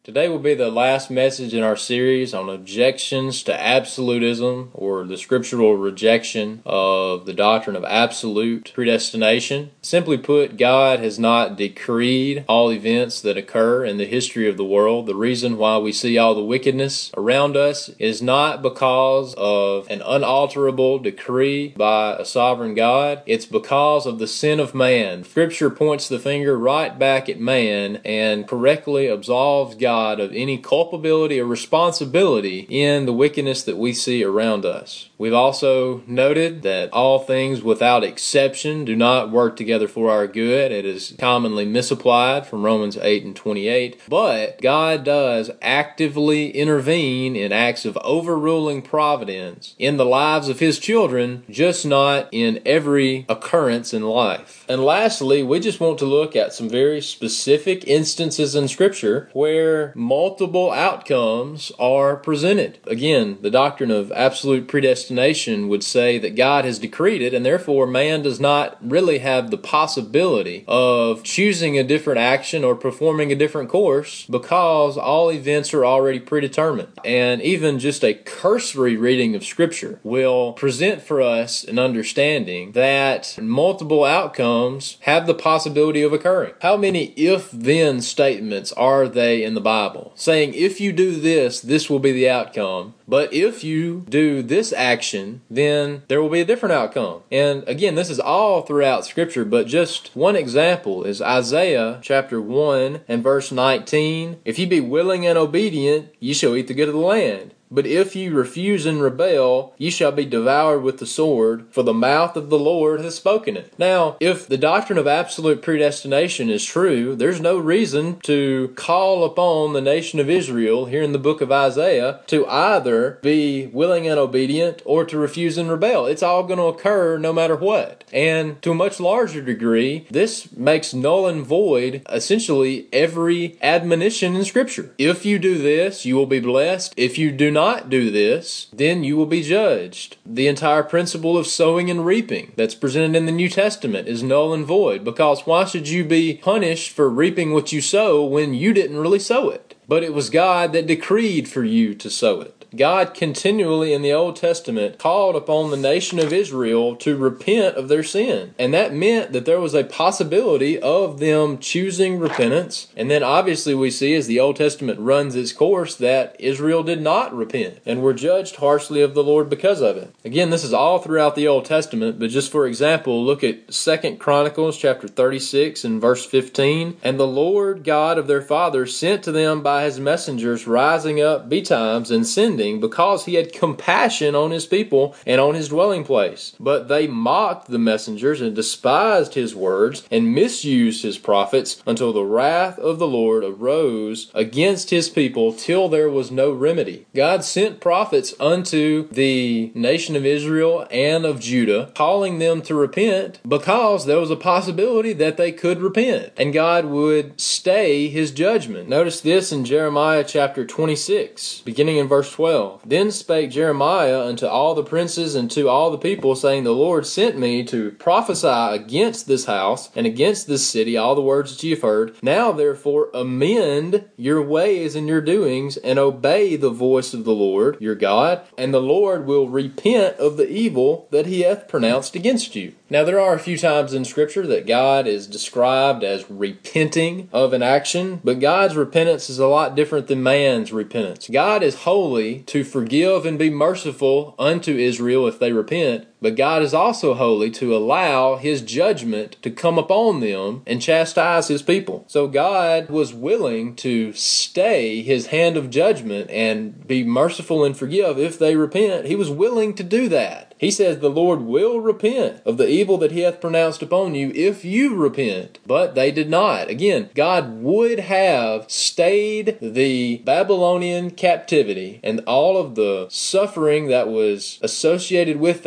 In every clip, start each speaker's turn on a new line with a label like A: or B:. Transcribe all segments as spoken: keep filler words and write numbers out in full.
A: Today will be the last message in our series on objections to absolutism, or the scriptural rejection of the doctrine of absolute predestination. Simply put, God has not decreed all events that occur in the history of the world. The reason why we see all the wickedness around us is not because of an unalterable decree by a sovereign God. It's because of the sin of man. Scripture points the finger right back at man and correctly absolves God God of any culpability or responsibility in the wickedness that we see around us. We've also noted that all things without exception do not work together for our good. It is commonly misapplied from Romans eight and twenty-eight. But God does actively intervene in acts of overruling providence in the lives of His children, just not in every occurrence in life. And lastly, we just want to look at some very specific instances in Scripture where multiple outcomes are presented. Again, the doctrine of absolute predestination would say that God has decreed it, and therefore man does not really have the possibility of choosing a different action or performing a different course because all events are already predetermined. And even just a cursory reading of Scripture will present for us an understanding that multiple outcomes have the possibility of occurring. How many if-then statements are they in the Bible? Saying, if you do this, this will be the outcome. But if you do this action, then there will be a different outcome. And again, this is all throughout Scripture, but just one example is Isaiah chapter one and verse nineteen. If ye be willing and obedient, ye shall eat the good of the land. But if ye refuse and rebel, ye shall be devoured with the sword, for the mouth of the Lord has spoken it. Now, if the doctrine of absolute predestination is true, there's no reason to call upon the nation of Israel here in the book of Isaiah to either be willing and obedient or to refuse and rebel. It's all going to occur no matter what. And to a much larger degree, this makes null and void essentially every admonition in Scripture. If you do this, you will be blessed. If you do not not do this, then you will be judged. The entire principle of sowing and reaping that's presented in the New Testament is null and void, because why should you be punished for reaping what you sow when you didn't really sow it? But it was God that decreed for you to sow it. God continually in the Old Testament called upon the nation of Israel to repent of their sin. And that meant that there was a possibility of them choosing repentance. And then obviously we see as the Old Testament runs its course that Israel did not repent and were judged harshly of the Lord because of it. Again, this is all throughout the Old Testament, but just for example, look at Second Chronicles chapter thirty-six and verse fifteen. And the Lord God of their fathers sent to them by His messengers rising up betimes and sending, because He had compassion on His people and on His dwelling place. But they mocked the messengers and despised His words and misused His prophets until the wrath of the Lord arose against His people till there was no remedy. God sent prophets unto the nation of Israel and of Judah, calling them to repent because there was a possibility that they could repent and God would stay His judgment. Notice this in Jeremiah chapter twenty-six, beginning in verse twelve. Then spake Jeremiah unto all the princes and to all the people, saying, The Lord sent me to prophesy against this house and against this city all the words that ye have heard. Now therefore amend your ways and your doings, and obey the voice of the Lord your God, and the Lord will repent of the evil that He hath pronounced against you. Now there are a few times in Scripture that God is described as repenting of an action, but God's repentance is a lot different than man's repentance. God is holy to forgive and be merciful unto Israel if they repent, but God is also holy to allow His judgment to come upon them and chastise His people. So God was willing to stay His hand of judgment and be merciful and forgive if they repent. He was willing to do that. He says the Lord will repent of the evil that He hath pronounced upon you if you repent. But they did not. Again, God would have stayed the Babylonian captivity and all of the suffering that was associated with that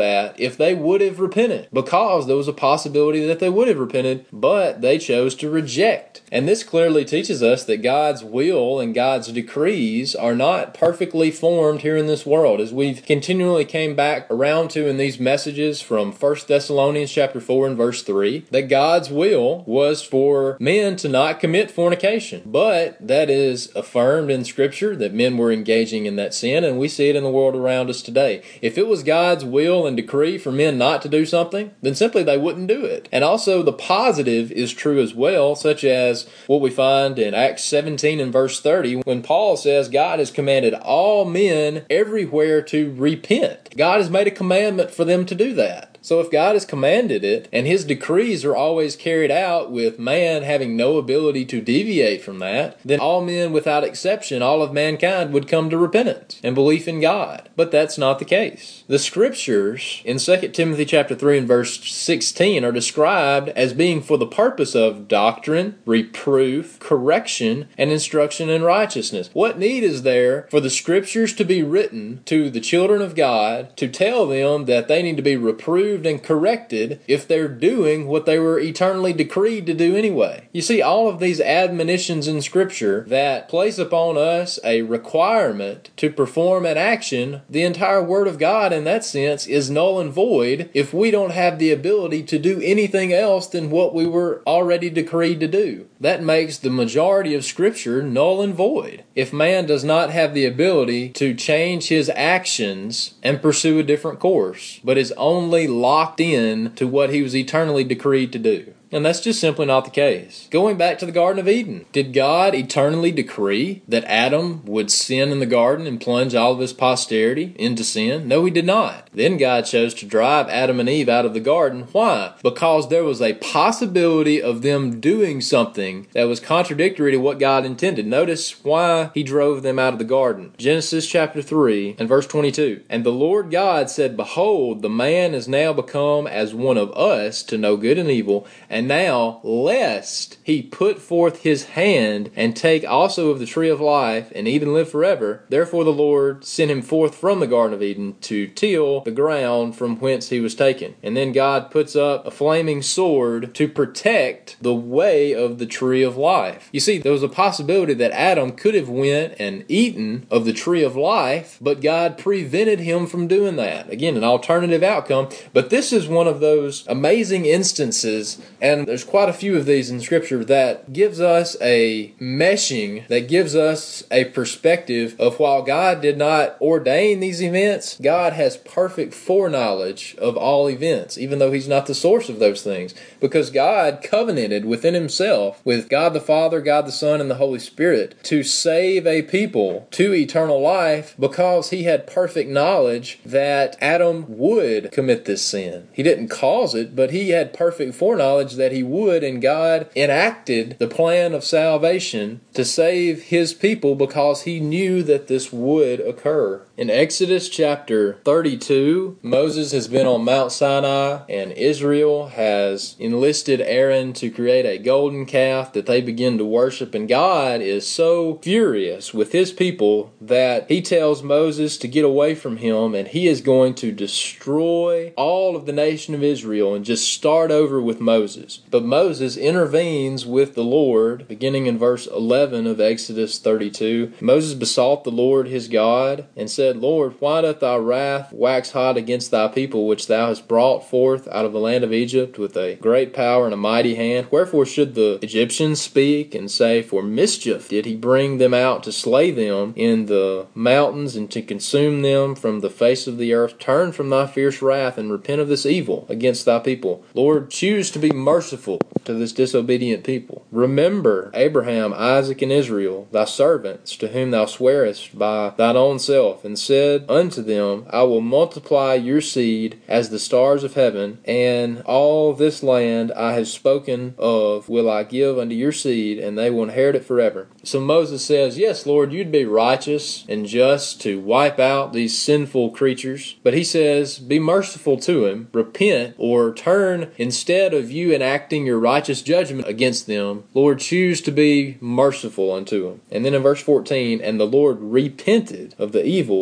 A: if they would have repented, because there was a possibility that they would have repented, but they chose to reject. And this clearly teaches us that God's will and God's decrees are not perfectly formed here in this world, as we've continually came back around to in these messages from First Thessalonians chapter four and verse three, that God's will was for men to not commit fornication. But that is affirmed in Scripture that men were engaging in that sin, and we see it in the world around us today. If it was God's will and decree for men not to do something, then simply they wouldn't do it. And also the positive is true as well, such as what we find in Acts seventeen and verse thirty, when Paul says God has commanded all men everywhere to repent. God has made a commandment for them to do that. So if God has commanded it, and His decrees are always carried out with man having no ability to deviate from that, then all men without exception, all of mankind, would come to repentance and belief in God. But that's not the case. The Scriptures in Second Timothy chapter three and verse sixteen are described as being for the purpose of doctrine, reproof, correction, and instruction in righteousness. What need is there for the Scriptures to be written to the children of God to tell them that they need to be reproved and corrected if they're doing what they were eternally decreed to do anyway? You see, all of these admonitions in Scripture that place upon us a requirement to perform an action, the entire Word of God in that sense is null and void if we don't have the ability to do anything else than what we were already decreed to do. That makes the majority of Scripture null and void. If man does not have the ability to change his actions and pursue a different course, but is only locked in to what he was eternally decreed to do. And that's just simply not the case. Going back to the Garden of Eden, did God eternally decree that Adam would sin in the garden and plunge all of his posterity into sin? No, He did not. Then God chose to drive Adam and Eve out of the garden. Why? Because there was a possibility of them doing something that was contradictory to what God intended. Notice why He drove them out of the garden. Genesis chapter three and verse twenty-two. And the Lord God said, Behold, the man is now become as one of us to know good and evil, and now, lest he put forth his hand and take also of the tree of life and eat and live forever, therefore the Lord sent him forth from the Garden of Eden to till the ground from whence he was taken. And then God puts up a flaming sword to protect the way of the tree of life. You see, there was a possibility that Adam could have went and eaten of the tree of life, but God prevented him from doing that. Again, an alternative outcome. But this is one of those amazing instances, and there's quite a few of these in Scripture, that gives us a meshing, that gives us a perspective of while God did not ordain these events, God has perfect foreknowledge of all events, even though He's not the source of those things. Because God covenanted within Himself with God the Father, God the Son, and the Holy Spirit to save a people to eternal life, because He had perfect knowledge that Adam would commit this sin. He didn't cause it, but He had perfect foreknowledge that he would, and God enacted the plan of salvation to save His people because He knew that this would occur. In Exodus chapter thirty-two, Moses has been on Mount Sinai, and Israel has enlisted Aaron to create a golden calf that they begin to worship, and God is so furious with His people that He tells Moses to get away from him, and He is going to destroy all of the nation of Israel and just start over with Moses. But Moses intervenes with the Lord, beginning in verse eleven of Exodus thirty-two. Moses besought the Lord his God, and said, Lord, why doth thy wrath wax hot against thy people, which thou hast brought forth out of the land of Egypt with a great power and a mighty hand? Wherefore should the Egyptians speak and say, For mischief did he bring them out to slay them in the mountains and to consume them from the face of the earth? Turn from thy fierce wrath and repent of this evil against thy people. Lord, choose to be merciful to this disobedient people. Remember Abraham, Isaac, and Israel, thy servants, to whom thou swearest by thine own self, and said unto them, I will multiply your seed as the stars of heaven, and all this land I have spoken of will I give unto your seed, and they will inherit it forever. So Moses says, yes, Lord, you'd be righteous and just to wipe out these sinful creatures. But he says, be merciful to him, repent, or turn, instead of you enacting your righteous judgment against them, Lord, choose to be merciful unto him. And then in verse fourteen, and the Lord repented of the evil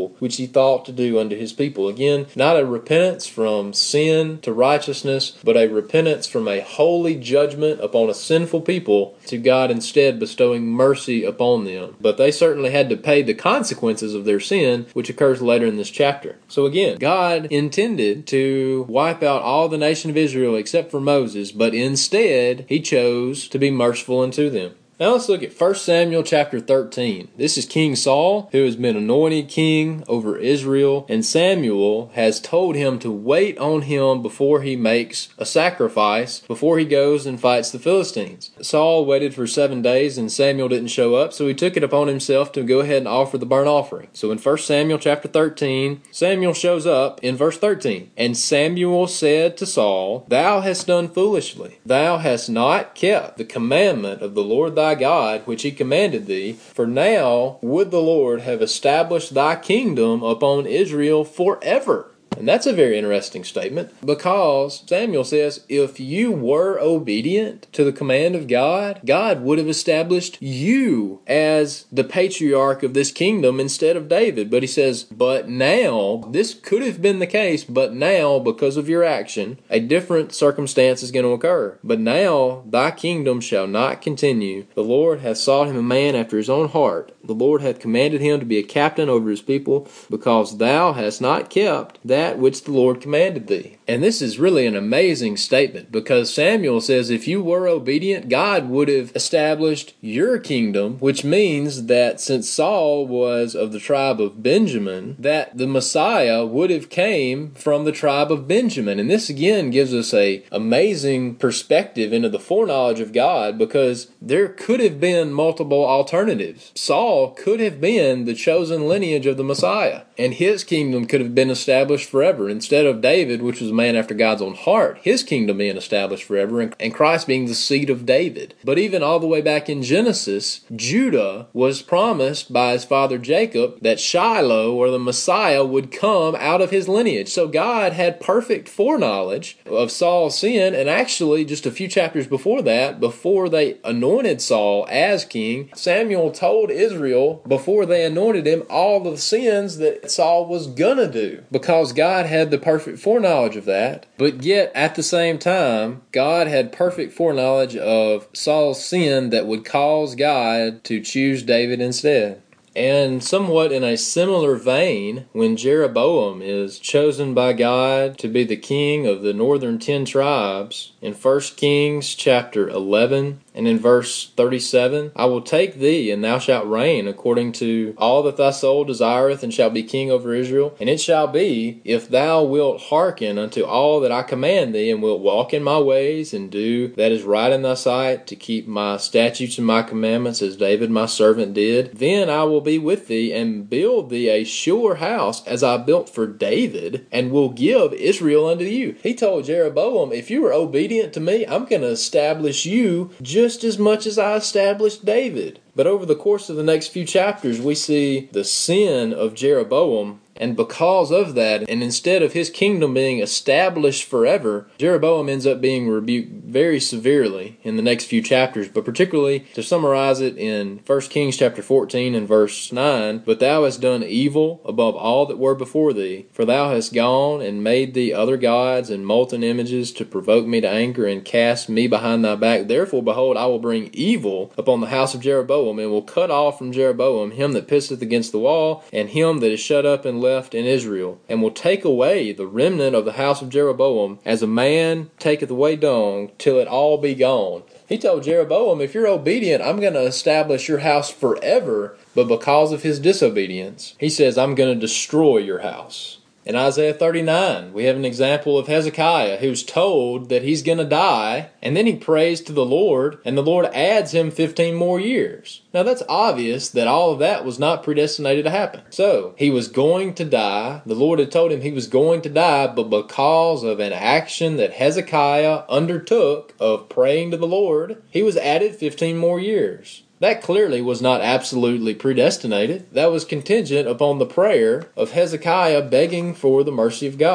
A: evil which he thought to do unto his people. Again, not a repentance from sin to righteousness, but a repentance from a holy judgment upon a sinful people to God instead bestowing mercy upon them. But they certainly had to pay the consequences of their sin, which occurs later in this chapter. So again, God intended to wipe out all the nation of Israel except for Moses, but instead he chose to be merciful unto them. Now let's look at First Samuel chapter thirteen. This is King Saul, who has been anointed king over Israel, and Samuel has told him to wait on him before he makes a sacrifice, before he goes and fights the Philistines. Saul waited for seven days and Samuel didn't show up, so he took it upon himself to go ahead and offer the burnt offering. So in First Samuel chapter thirteen, Samuel shows up in verse thirteen. And Samuel said to Saul, Thou hast done foolishly. Thou hast not kept the commandment of the Lord thy God, which he commanded thee, for now would the Lord have established thy kingdom upon Israel forever. And that's a very interesting statement, because Samuel says, if you were obedient to the command of God, God would have established you as the patriarch of this kingdom instead of David. But he says, but now, this could have been the case, but now, because of your action, a different circumstance is going to occur. But now, thy kingdom shall not continue. The Lord hath sought him a man after his own heart. The Lord hath commanded him to be a captain over his people, because thou hast not kept that which the Lord commanded thee. And this is really an amazing statement, because Samuel says if you were obedient, God would have established your kingdom, which means that since Saul was of the tribe of Benjamin, that the Messiah would have came from the tribe of Benjamin. And this again gives us a amazing perspective into the foreknowledge of God, because there could have been multiple alternatives. Saul could have been the chosen lineage of the Messiah, and his kingdom could have been established forever, instead of David, which was a man after God's own heart, his kingdom being established forever, and Christ being the seed of David. But even all the way back in Genesis, Judah was promised by his father Jacob that Shiloh, or the Messiah, would come out of his lineage. So God had perfect foreknowledge of Saul's sin, and actually just a few chapters before that, before they anointed Saul as king, Samuel told Israel, before they anointed him, all the sins that Saul was gonna do, because God had the perfect foreknowledge of that. But yet, at the same time, God had perfect foreknowledge of Saul's sin that would cause God to choose David instead. And somewhat in a similar vein, when Jeroboam is chosen by God to be the king of the northern ten tribes, in First Kings chapter eleven and in verse thirty-seven, I will take thee, and thou shalt reign according to all that thy soul desireth, and shalt be king over Israel. And it shall be, if thou wilt hearken unto all that I command thee, and wilt walk in my ways, and do that is right in thy sight, to keep my statutes and my commandments, as David my servant did, then I will be with thee, and build thee a sure house, as I built for David, and will give Israel unto you. He told Jeroboam, if you are obedient to me, I'm going to establish you just just as much as I established David. But over the course of the next few chapters, we see the sin of Jeroboam. And because of that, and instead of his kingdom being established forever, Jeroboam ends up being rebuked very severely in the next few chapters. But particularly, to summarize it in First Kings chapter fourteen and verse nine, But thou hast done evil above all that were before thee, for thou hast gone and made thee other gods and molten images to provoke me to anger, and cast me behind thy back. Therefore, behold, I will bring evil upon the house of Jeroboam, and will cut off from Jeroboam him that pisseth against the wall, and him that is shut up and left in Israel, and will take away the remnant of the house of Jeroboam, as a man taketh away dung, till it all be gone. He told Jeroboam, if you're obedient, I'm going to establish your house forever, but because of his disobedience, he says, I'm going to destroy your house. In Isaiah thirty-nine, we have an example of Hezekiah, who's told that he's going to die, and then he prays to the Lord, and the Lord adds him fifteen more years. Now that's obvious that all of that was not predestinated to happen. So, he was going to die. The Lord had told him he was going to die, but because of an action that Hezekiah undertook of praying to the Lord, he was added fifteen more years. That clearly was not absolutely predestinated. That was contingent upon the prayer of Hezekiah begging for the mercy of God.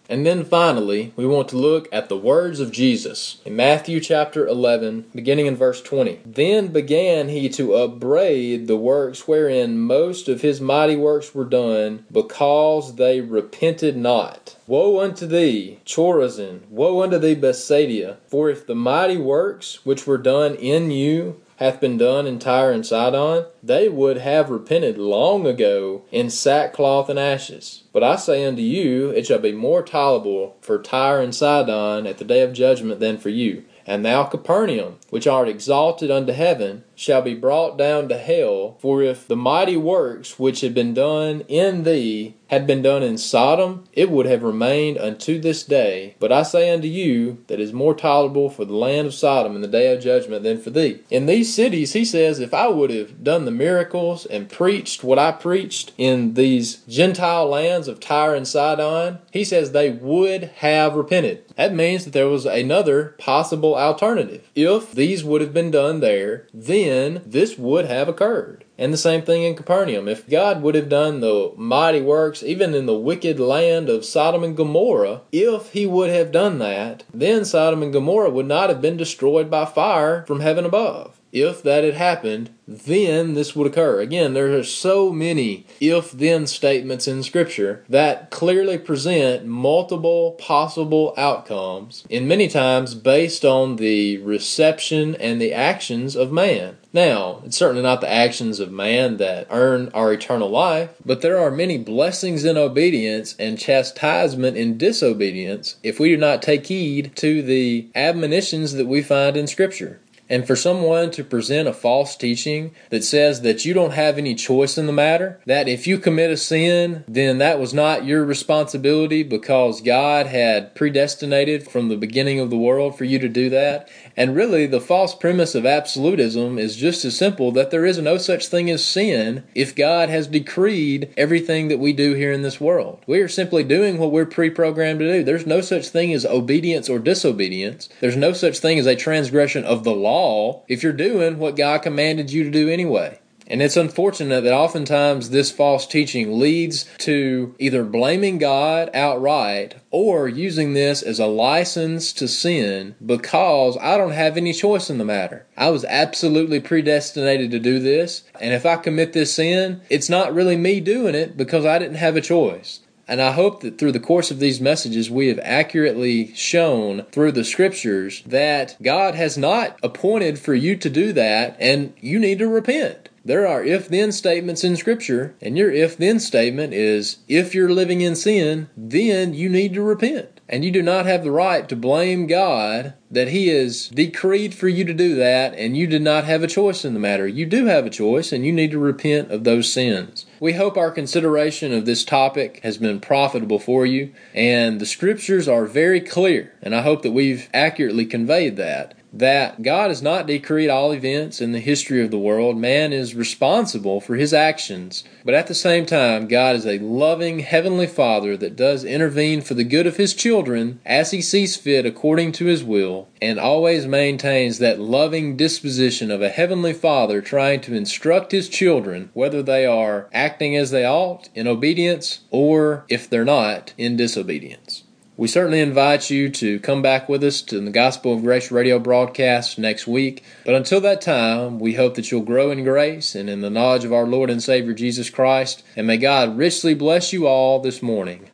A: And then finally, we want to look at the words of Jesus in Matthew chapter eleven, beginning in verse twenty. Then began he to upbraid the works wherein most of his mighty works were done, because they repented not. Woe unto thee, Chorazin! Woe unto thee, Bethsaida! For if the mighty works which were done in you hath been done in Tyre and Sidon, they would have repented long ago in sackcloth and ashes. But I say unto you, it shall be more tolerable for Tyre and Sidon at the day of judgment than for you. And thou, Capernaum, which art exalted unto heaven, shall be brought down to hell. For if the mighty works which had been done in thee had been done in Sodom, it would have remained unto this day. But I say unto you, that it is more tolerable for the land of Sodom in the day of judgment than for thee. In these cities, he says, if I would have done the miracles and preached what I preached in these Gentile lands of Tyre and Sidon, he says they would have repented. That means that there was another possible alternative. If these would have been done there, then this would have occurred. And the same thing in Capernaum. If God would have done the mighty works, even in the wicked land of Sodom and Gomorrah, if he would have done that, then Sodom and Gomorrah would not have been destroyed by fire from heaven above. If that had happened, then this would occur. Again, there are so many if-then statements in Scripture that clearly present multiple possible outcomes, and many times based on the reception and the actions of man. Now, it's certainly not the actions of man that earn our eternal life, but there are many blessings in obedience and chastisement in disobedience if we do not take heed to the admonitions that we find in Scripture. And for someone to present a false teaching that says that you don't have any choice in the matter, that if you commit a sin, then that was not your responsibility because God had predestinated from the beginning of the world for you to do that. And really, the false premise of absolutism is just as simple, that there is no such thing as sin if God has decreed everything that we do here in this world. We are simply doing what we're pre-programmed to do. There's no such thing as obedience or disobedience. There's no such thing as a transgression of the law if you're doing what God commanded you to do anyway. And it's unfortunate that oftentimes this false teaching leads to either blaming God outright or using this as a license to sin because I don't have any choice in the matter. I was absolutely predestinated to do this, and if I commit this sin, it's not really me doing it because I didn't have a choice. And I hope that through the course of these messages, we have accurately shown through the Scriptures that God has not appointed for you to do that, and you need to repent. There are if-then statements in Scripture, and your if-then statement is, if you're living in sin, then you need to repent. And you do not have the right to blame God that He has decreed for you to do that, and you did not have a choice in the matter. You do have a choice, and you need to repent of those sins. We hope our consideration of this topic has been profitable for you, and the Scriptures are very clear, and I hope that we've accurately conveyed that. That God has not decreed all events in the history of the world. Man is responsible for his actions. But at the same time, God is a loving Heavenly Father that does intervene for the good of His children as He sees fit according to His will, and always maintains that loving disposition of a Heavenly Father trying to instruct His children, whether they are acting as they ought in obedience or, if they're not, in disobedience. We certainly invite you to come back with us to the Gospel of Grace radio broadcast next week. But until that time, we hope that you'll grow in grace and in the knowledge of our Lord and Savior Jesus Christ. And may God richly bless you all this morning.